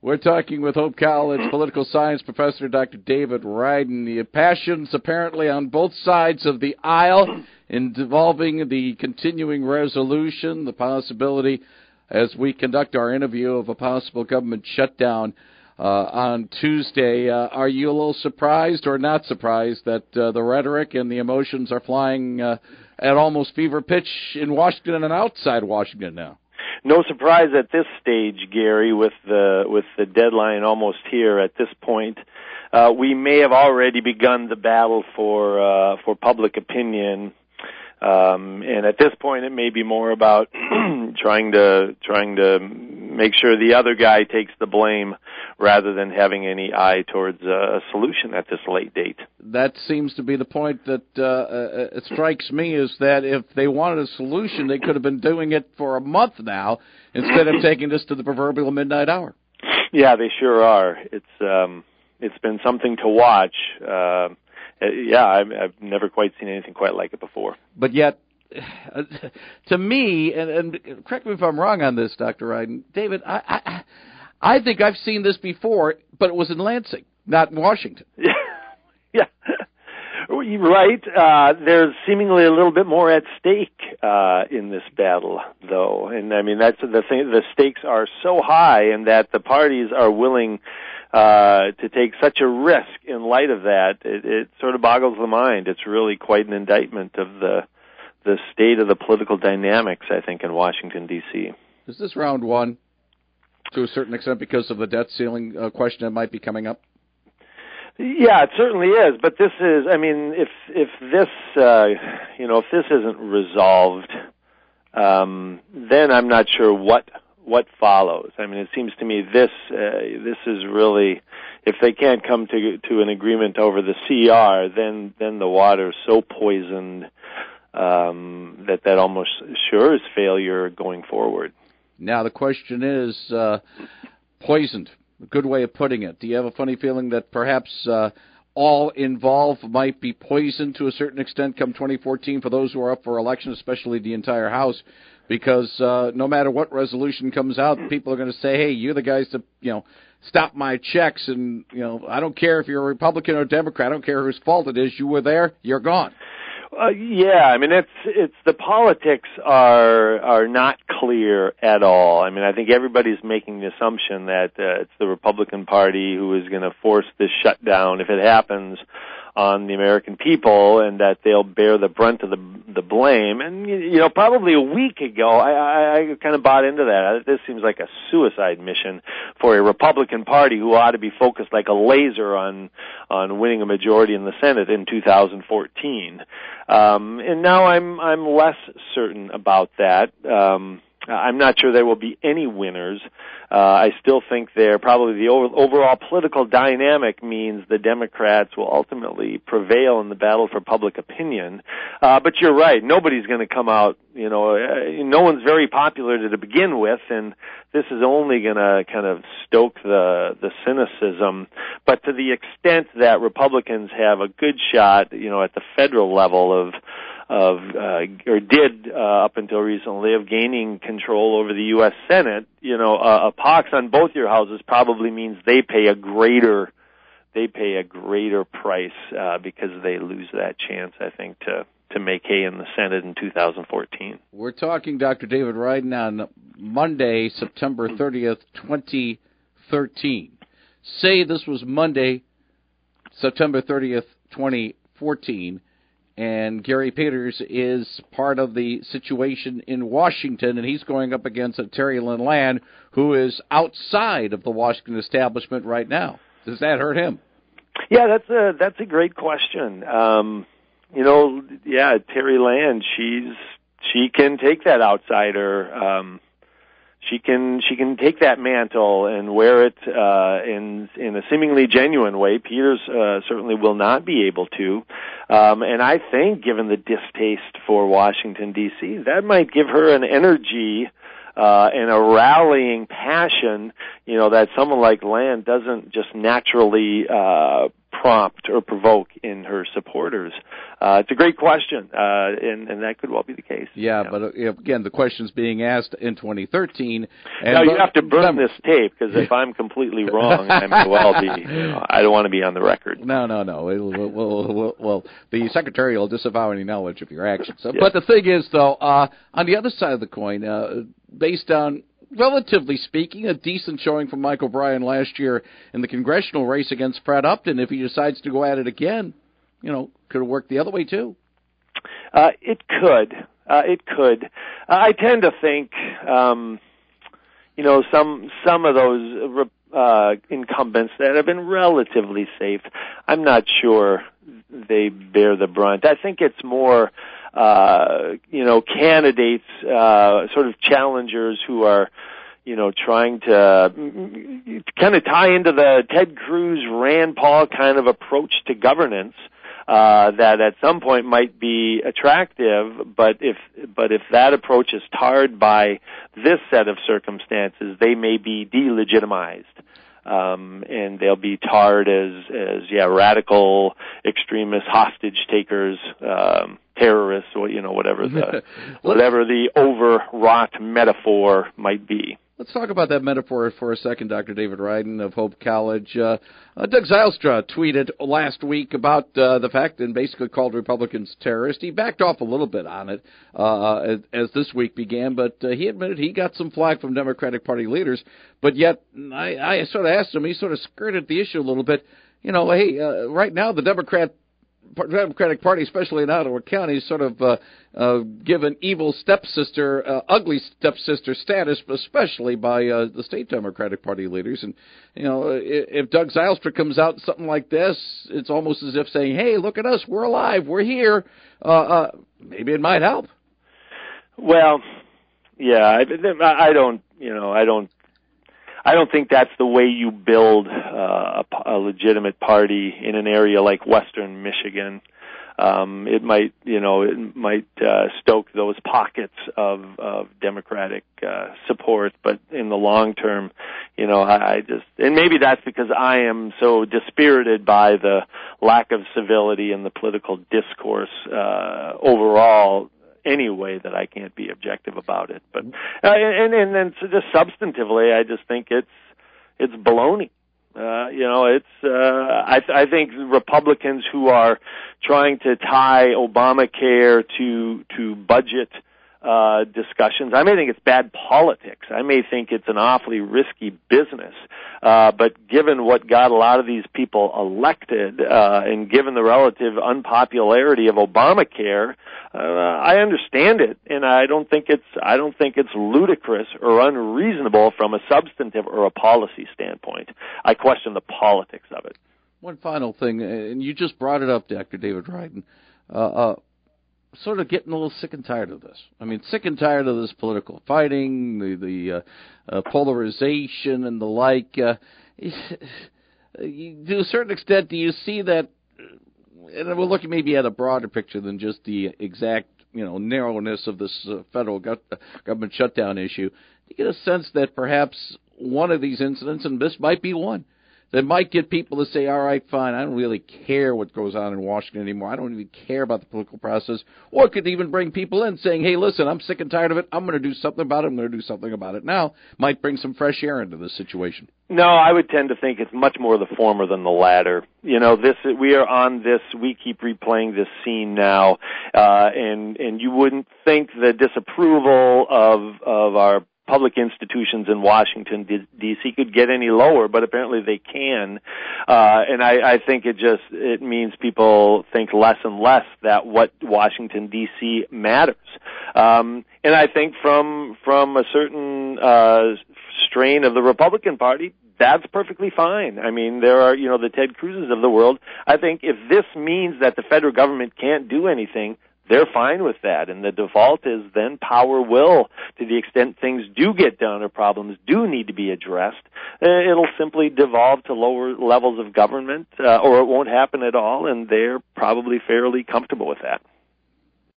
We're talking with Hope College political science professor Dr. David Ryden. The passions apparently on both sides of the aisle involving the continuing resolution, the possibility, as we conduct our interview, of a possible government shutdown on Tuesday. Are you a little surprised or not surprised that the rhetoric and the emotions are flying at almost fever pitch in Washington and outside Washington now? No surprise at this stage, Gary, with the deadline almost here at this point. We may have already begun the battle for public opinion. And at this point, it may be more about trying to make sure the other guy takes the blame rather than having any eye towards a solution at this late date. That seems to be the point that it strikes me, is that if they wanted a solution, they could have been doing it for a month now instead of taking this to the proverbial midnight hour. Yeah, they sure are. It's been something to watch. I've never quite seen anything quite like it before. But yet, to me, and correct me if I'm wrong on this, Dr. Ryden, David, I think I've seen this before, but it was in Lansing, not in Washington. Yeah, you're right. There's seemingly a little bit more at stake in this battle, though. And, I mean, that's the thing. The stakes are so high, and that the parties are willing to take such a risk in light of that. It sort of boggles the mind. It's really quite an indictment of the state of the political dynamics, I think, in Washington, D.C. Is this round one, to a certain extent, because of the debt ceiling question that might be coming up? Yeah, it certainly is. But this is, I mean, if this isn't resolved, then I'm not sure what follows. I mean, it seems to me this is really, if they can't come to an agreement over the CR, then the water's so poisoned that almost sure is failure going forward. Now the question is, poisoned, a good way of putting it. Do you have a funny feeling that perhaps all involved might be poisoned to a certain extent come 2014 for those who are up for election, especially the entire House? Because no matter what resolution comes out, people are going to say, hey, you're the guys to, stop my checks. And, I don't care if you're a Republican or Democrat. I don't care whose fault it is. You were there. You're gone. Yeah, I mean, it's the politics are not clear at all. I mean, I think everybody's making the assumption that it's the Republican Party who is going to force this shutdown, if it happens, on the American people, and that they'll bear the brunt of the blame. And, probably a week ago, I kind of bought into that. This seems like a suicide mission for a Republican Party who ought to be focused like a laser on winning a majority in the Senate in 2014. And now I'm less certain about that. I'm not sure there will be any winners. I still think probably the overall political dynamic means the Democrats will ultimately prevail in the battle for public opinion. But you're right. Nobody's going to come out, no one's very popular to begin with, and this is only going to kind of stoke the cynicism. But to the extent that Republicans have a good shot, at the federal level did up until recently, of gaining control over the U.S. Senate, a pox on both your houses probably means they pay a greater price because they lose that chance, I think, to make hay in the Senate in 2014. We're talking, Dr. David Ryden, on Monday, September 30th, 2013. Say this was Monday, September 30th, 2014, and Gary Peters is part of the situation in Washington, and he's going up against Terry Lynn Land, who is outside of the Washington establishment right now. Does that hurt him? Yeah, that's a great question. Terry Land, she can take that outsider. She can take that mantle and wear it in a seemingly genuine way. Peters certainly will not be able to. And I think, given the distaste for Washington, D.C., that might give her an energy and a rallying passion, that someone like Land doesn't just naturally prompt or provoke in her supporters? It's a great question, and that could well be the case. Yeah, but again, the question's being asked in 2013. And now, you have to burn this tape, because if I'm completely wrong, I may well be, I don't want to be on the record. No. Well, the Secretary will disavow any knowledge of your actions. Yeah. But the thing is, though, on the other side of the coin, based on, relatively speaking, a decent showing from Mike O'Brien last year in the congressional race against Fred Upton, if he decides to go at it again, could it work the other way, too? It could. I tend to think, some of those incumbents that have been relatively safe, I'm not sure they bear the brunt. I think it's more, candidates, sort of challengers who are, trying to kind of tie into the Ted Cruz, Rand Paul kind of approach to governance, that at some point might be attractive, but if that approach is tarred by this set of circumstances, they may be delegitimized. And they'll be tarred as radical extremists, hostage takers, terrorists, or whatever the overwrought metaphor might be. Let's talk about that metaphor for a second, Dr. David Ryden of Hope College. Doug Zylstra tweeted last week about the fact and basically called Republicans terrorists. He backed off a little bit on it as this week began, but he admitted he got some flack from Democratic Party leaders. But yet, I sort of asked him, he sort of skirted the issue a little bit. Right now the Democratic Party, especially in Ottawa County, is sort of given evil stepsister, ugly stepsister status, especially by the state Democratic Party leaders. And, if Doug Zylstra comes out something like this, it's almost as if saying, hey, look at us, we're alive, we're here. Maybe it might help. Well, yeah, I don't think that's the way you build a legitimate party in an area like Western Michigan. It might stoke those pockets of Democratic support, but in the long term, and maybe that's because I am so dispirited by the lack of civility in the political discourse overall. Anyway, that I can't be objective about it, but and then so just substantively, I just think it's baloney. I think Republicans who are trying to tie Obamacare to budget discussions, I may think it's bad politics. I may think it's an awfully risky business. But given what got a lot of these people elected, and given the relative unpopularity of Obamacare, I understand it, and I don't think it's ludicrous or unreasonable from a substantive or a policy standpoint. I question the politics of it. One final thing, and you just brought it up, Dr. David Ryden. Sort of getting a little sick and tired of this. I mean, sick and tired of this political fighting, the polarization and the like. To a certain extent, do you see that? And we're looking maybe at a broader picture than just the exact, narrowness of this federal government shutdown issue. Do you get a sense that perhaps one of these incidents, and this might be one, that might get people to say, all right, fine, I don't really care what goes on in Washington anymore. I don't even care about the political process. Or it could even bring people in saying, hey, listen, I'm sick and tired of it. I'm going to do something about it. I'm going to do something about it now. Might bring some fresh air into this situation. No, I would tend to think it's much more the former than the latter. We are on this, we keep replaying this scene now, and you wouldn't think the disapproval of our public institutions in Washington, D.C. could get any lower, but apparently they can. And I think it means people think less and less that what Washington, D.C. matters. And I think from a certain strain of the Republican Party, that's perfectly fine. I mean, there are, the Ted Cruzes of the world. I think if this means that the federal government can't do anything, they're fine with that, and the default is then power will, to the extent things do get done or problems do need to be addressed, it'll simply devolve to lower levels of government, or it won't happen at all, and they're probably fairly comfortable with that.